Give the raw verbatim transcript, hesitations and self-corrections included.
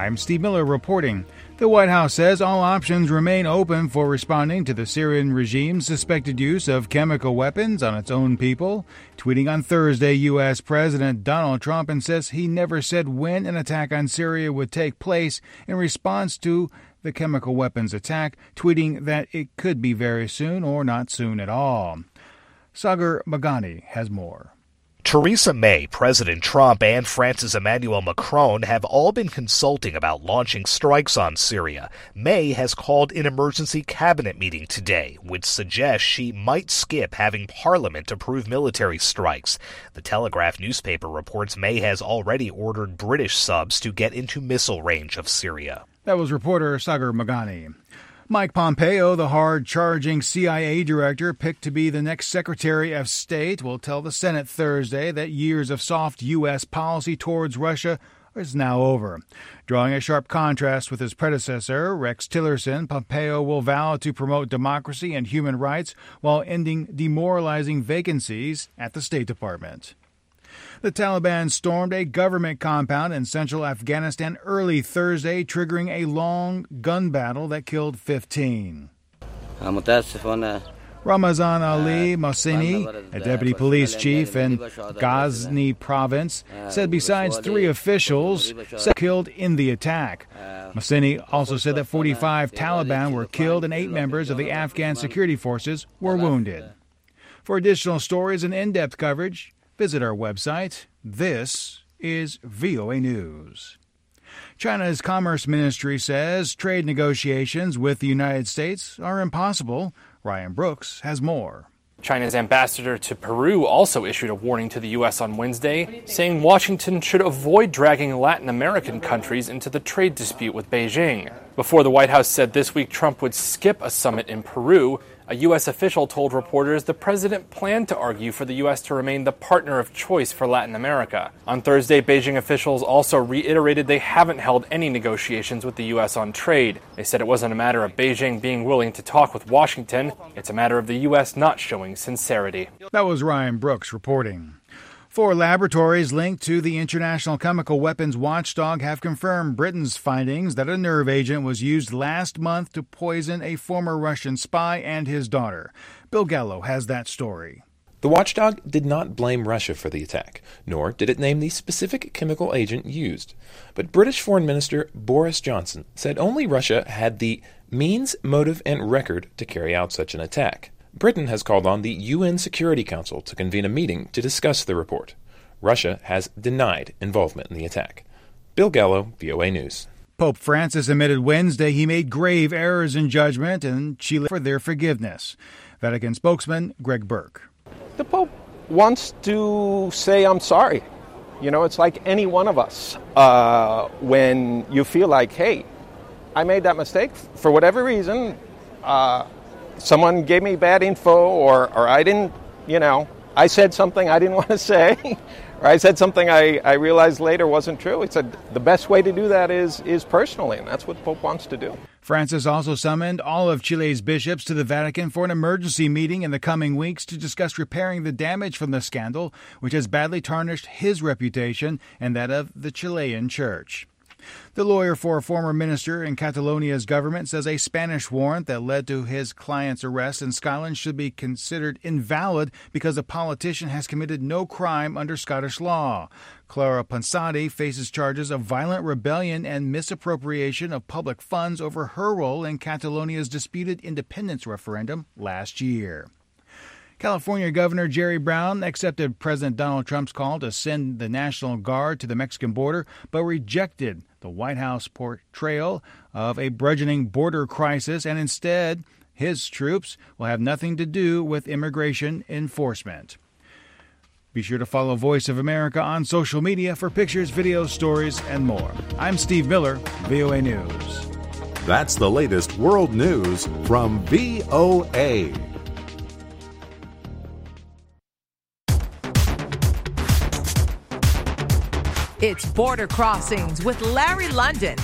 I'm Steve Miller reporting. The White House says all options remain open for responding to the Syrian regime's suspected use of chemical weapons on its own people. Tweeting on Thursday, U S. President Donald Trump insists he never said when an attack on Syria would take place in response to the chemical weapons attack, tweeting that it could be very soon or not soon at all. Sagar Magani has more. Theresa May, President Trump, and France's Emmanuel Macron have all been consulting about launching strikes on Syria. May has called an emergency cabinet meeting today, which suggests she might skip having Parliament approve military strikes. The Telegraph newspaper reports May has already ordered British subs to get into missile range of Syria. That was reporter Sagar Magani. Mike Pompeo, the hard-charging C I A director picked to be the next Secretary of State, will tell the Senate Thursday that years of soft U S policy towards Russia is now over. Drawing a sharp contrast with his predecessor, Rex Tillerson, Pompeo will vow to promote democracy and human rights while ending demoralizing vacancies at the State Department. The Taliban stormed a government compound in central Afghanistan early Thursday, triggering a long gun battle that killed fifteen. Ramazan Ali Mohseni, a deputy police chief in Ghazni province, said besides three officials killed in the attack. Mohseni also said that forty-five Taliban were killed and eight members of the Afghan security forces were wounded. For additional stories and in-depth coverage, visit our website. This is V O A News. China's Commerce Ministry says trade negotiations with the United States are impossible. Ryan Brooks has more. China's ambassador to Peru also issued a warning to the U S on Wednesday, saying Washington should avoid dragging Latin American countries into the trade dispute with Beijing. Before the White House said this week Trump would skip a summit in Peru, a U S official told reporters the president planned to argue for the U S to remain the partner of choice for Latin America. On Thursday, Beijing officials also reiterated they haven't held any negotiations with the U S on trade. They said it wasn't a matter of Beijing being willing to talk with Washington. It's a matter of the U S not showing sincerity. That was Ryan Brooks reporting. Four laboratories linked to the International Chemical Weapons Watchdog have confirmed Britain's findings that a nerve agent was used last month to poison a former Russian spy and his daughter. Bill Gallo has that story. The watchdog did not blame Russia for the attack, nor did it name the specific chemical agent used. But British Foreign Minister Boris Johnson said only Russia had the means, motive, and record to carry out such an attack. Britain has called on the U N Security Council to convene a meeting to discuss the report. Russia has denied involvement in the attack. Bill Gallo, V O A News. Pope Francis admitted Wednesday he made grave errors in judgment and Chile for their forgiveness. Vatican spokesman Greg Burke. The Pope wants to say, I'm sorry. You know, it's like any one of us. Uh, when you feel like, hey, I made that mistake for whatever reason, uh, someone gave me bad info, or, or I didn't, you know, I said something I didn't want to say, or I said something I, I realized later wasn't true. He said the best way to do that is is personally, and that's what the Pope wants to do. Francis also summoned all of Chile's bishops to the Vatican for an emergency meeting in the coming weeks to discuss repairing the damage from the scandal, which has badly tarnished his reputation and that of the Chilean church. The lawyer for a former minister in Catalonia's government says a Spanish warrant that led to his client's arrest in Scotland should be considered invalid because the politician has committed no crime under Scottish law. Clara Ponsati faces charges of violent rebellion and misappropriation of public funds over her role in Catalonia's disputed independence referendum last year. California Governor Jerry Brown accepted President Donald Trump's call to send the National Guard to the Mexican border, but rejected the White House portrayal of a burgeoning border crisis, and instead, his troops will have nothing to do with immigration enforcement. Be sure to follow Voice of America on social media for pictures, videos, stories, and more. I'm Steve Miller, V O A News. That's the latest world news from V O A. It's Border Crossings with Larry London